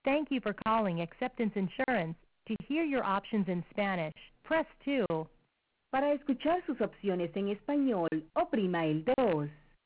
Thank you for calling Acceptance Insurance. To hear your options in Spanish, press 2. Para escuchar sus opciones en español, oprima el 2.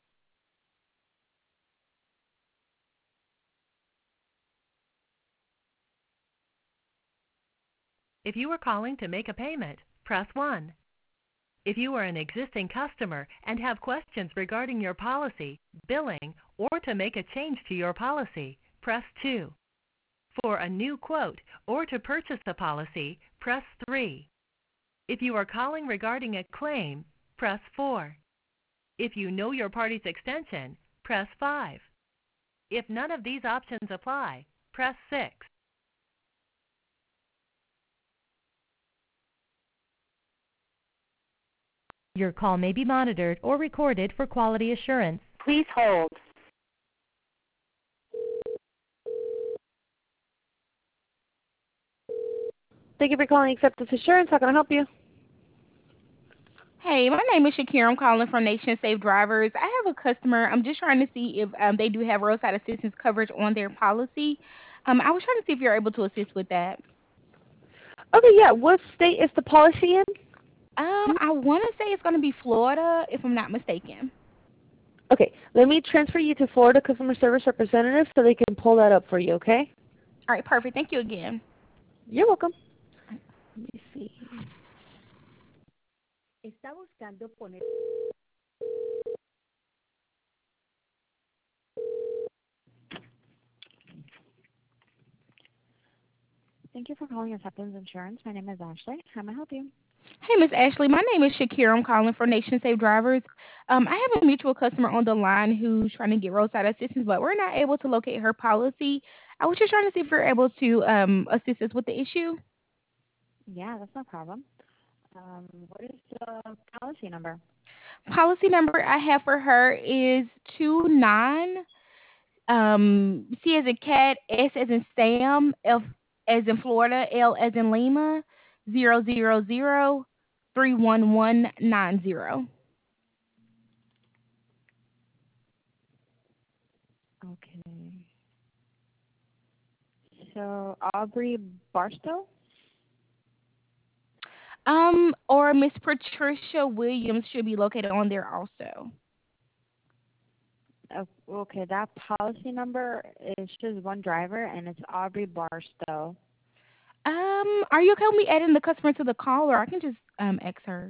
If you are calling to make a payment, press 1. If you are an existing customer and have questions regarding your policy, billing, or to make a change to your policy, press 2. For a new quote or to purchase a policy, press 3. If you are calling regarding a claim, press 4. If you know your party's extension, press 5. If none of these options apply, press 6. Your call may be monitored or recorded for quality assurance. Please hold. Thank you for calling Acceptance Insurance. How can I help you? Hey, my name is Shakira. I'm calling from Nation Safe Drivers. I have a customer. I'm just trying to see if they do have roadside assistance coverage on their policy. I was trying to see if you're able to assist with that. Okay, yeah. What state is the policy in? I want to say it's going to be Florida, if I'm not mistaken. Okay, let me transfer you to Florida Customer Service Representative so they can pull that up for you, okay? All right, perfect. Thank you again. You're welcome. Let me see. Está buscando poner. Thank you for calling Acceptance Insurance. My name is Ashley. How may I help you? Hey, Miss Ashley. My name is Shakira. I'm calling from Nation Safe Drivers. I have a mutual customer on the line who's trying to get roadside assistance, but we're not able to locate her policy. I was just trying to see if you're able to assist us with the issue. Yeah, that's no problem. What is the policy number? Policy number I have for her is 29 C as in cat, S as in Sam, F as in Florida, L as in Lima, 000 31190. Okay. So Aubrey Barstow? Or Miss Patricia Williams should be located on there also. Okay, that policy number is just one driver, and it's Aubrey Barstow. Are you okay with me adding the customer to the call, or I can just ask her?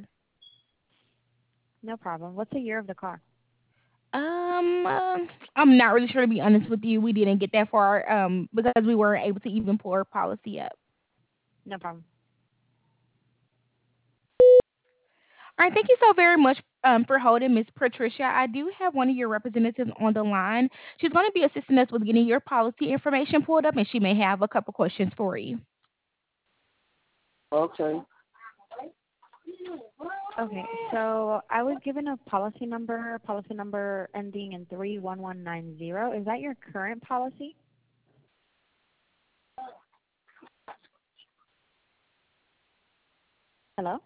No problem. What's the year of the car? I'm not really sure, to be honest with you. We didn't get that far because we weren't able to even pull her policy up. No problem. All right, thank you so very much for holding, Miss Patricia. I do have one of your representatives on the line. She's going to be assisting us with getting your policy information pulled up, and she may have a couple questions for you. Okay. Okay, so I was given a policy number ending in 31190. Is that your current policy? Hello?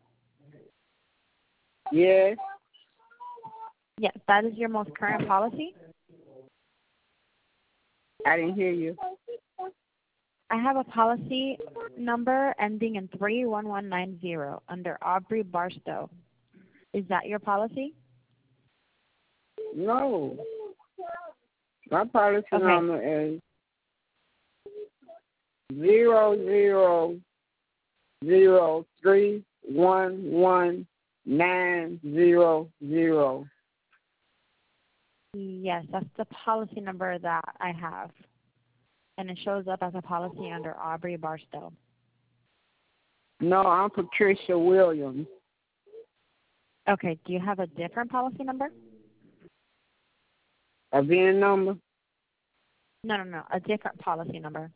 Yes. Yes, that is your most current policy? I didn't hear you. I have a policy number ending in 31190 under Aubrey Barstow. Is that your policy? No. My policy number is 000311900. Yes, that's the policy number that I have. And it shows up as a policy under Aubrey Barstow. No, I'm Patricia Williams. Okay, do you have a different policy number? A VIN number? No, a different policy number.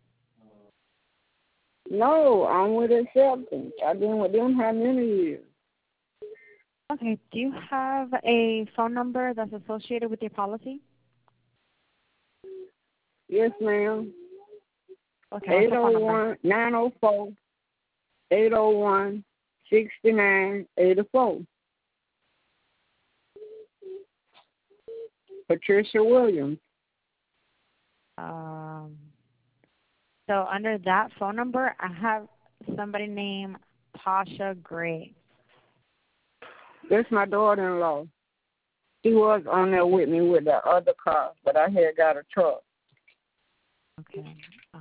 No, I'm with Acceptance. I've been with them how many years? Okay, do you have a phone number that's associated with your policy? Yes, ma'am. Okay, 801-904-801-6984. Patricia Williams. So under that phone number, I have somebody named Tasha Gray. That's my daughter-in-law. She was on there with me with the other car, but I had got a truck. Okay.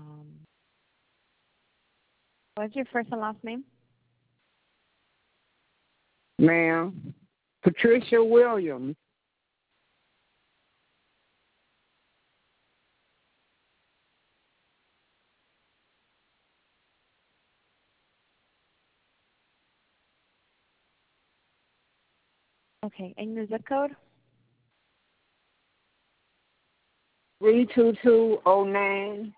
What's your first and last name? Ma'am, Patricia Williams. Okay, and your zip code? 32209.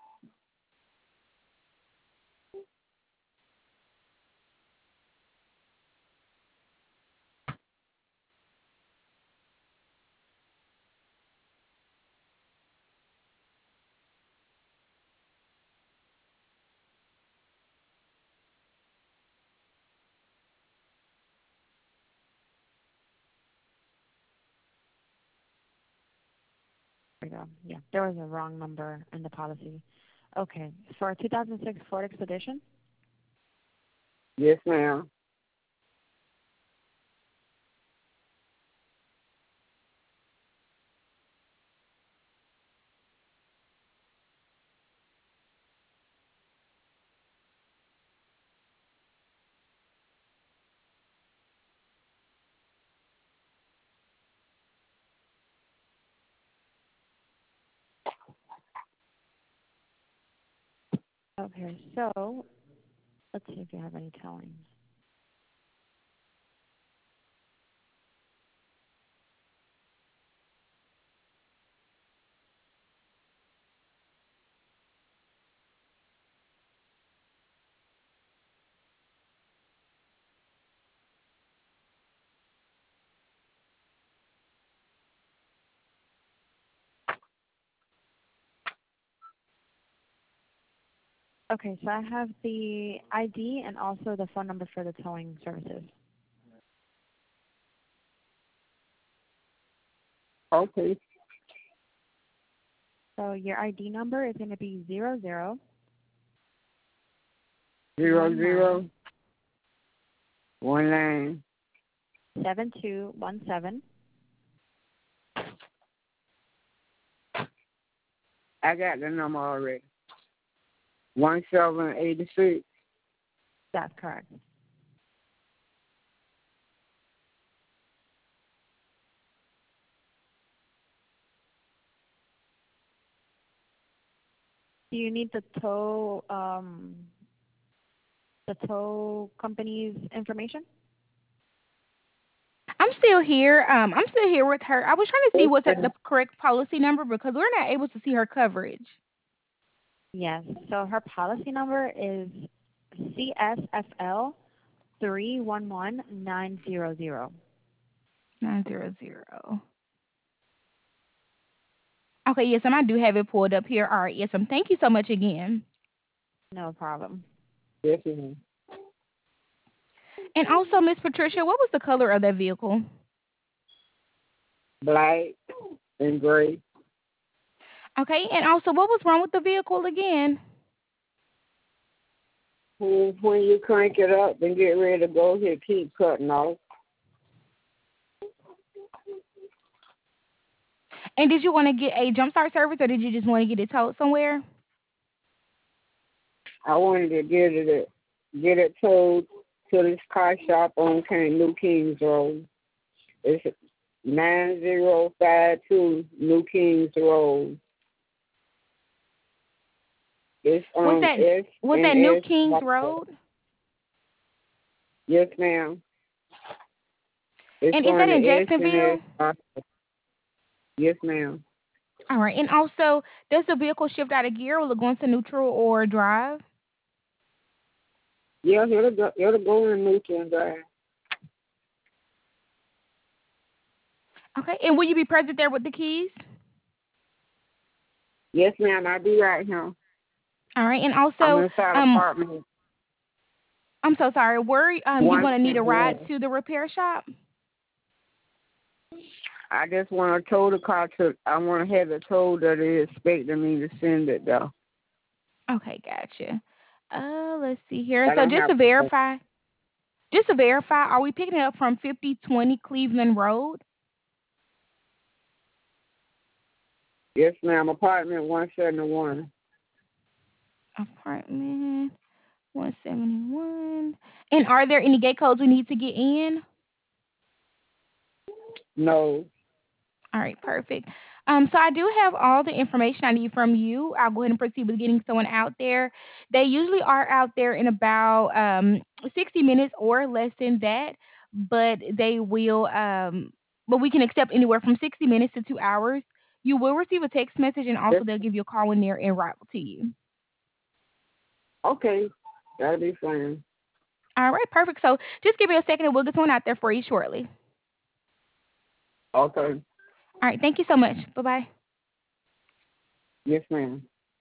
There we go. Yeah, there was a wrong number in the policy. Okay, for a 2006 Ford Expedition? Yes, ma'am. Okay, so let's see if you have any towing. Okay, so I have the ID and also the phone number for the towing services. Okay. So your ID number is going to be 00 00 19 7217. I got the number already. 1786. That's correct. Do you need the tow company's information? I'm still here. I'm still here with her. I was trying to see what's at the correct policy number because we're not able to see her coverage. Yes. So her policy number is CSFL 311900. 900. Okay, yes, I do have it pulled up here. All right, yes, thank you so much again. No problem. Yes, ma'am. And also, Miss Patricia, what was the color of that vehicle? Black and gray. Okay, and also, what was wrong with the vehicle again? When you crank it up and get ready to go, he'll keep cutting off. And did you want to get a jump start service, or did you just want to get it towed somewhere? I wanted to get it towed to this car shop on New Kings Road. It's 9052 New Kings Road. It's Was that New Kings Road? Yes, ma'am. And is that in Jacksonville? Yes, ma'am. All right. And also, does the vehicle shift out of gear? Will it go into neutral or drive? Yeah, it'll go in neutral and drive. Okay. And will you be present there with the keys? Yes, ma'am. I'll be right here. All right. And also, I'm inside apartment. I'm so sorry. Were you going to need a ride to the repair shop? I just want to tow the car I want to have it told that they expecting me to send it, though. Okay, gotcha. Let's see here. I So don't have just to verify, are we picking it up from 5020 Cleveland Road? yes, ma'am. Apartment 171. Apartment 171. And are there any gate codes we need to get in? No. All right, perfect. So I do have all the information I need from you. I'll go ahead and proceed with getting someone out there. They usually are out there in about 60 minutes or less than that, but they will. But we can accept anywhere from 60 minutes to 2 hours. You will receive a text message, and Yes. also they'll give you a call when they're en route to you. Okay. That'll be fine. All right, perfect. So just give me a second, and we'll get someone out there for you shortly. Okay. All right, thank you so much. Bye bye. Yes, ma'am.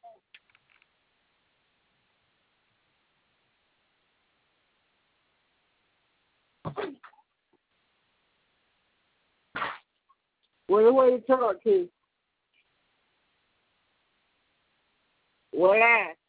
Well, the way you talk to. Well,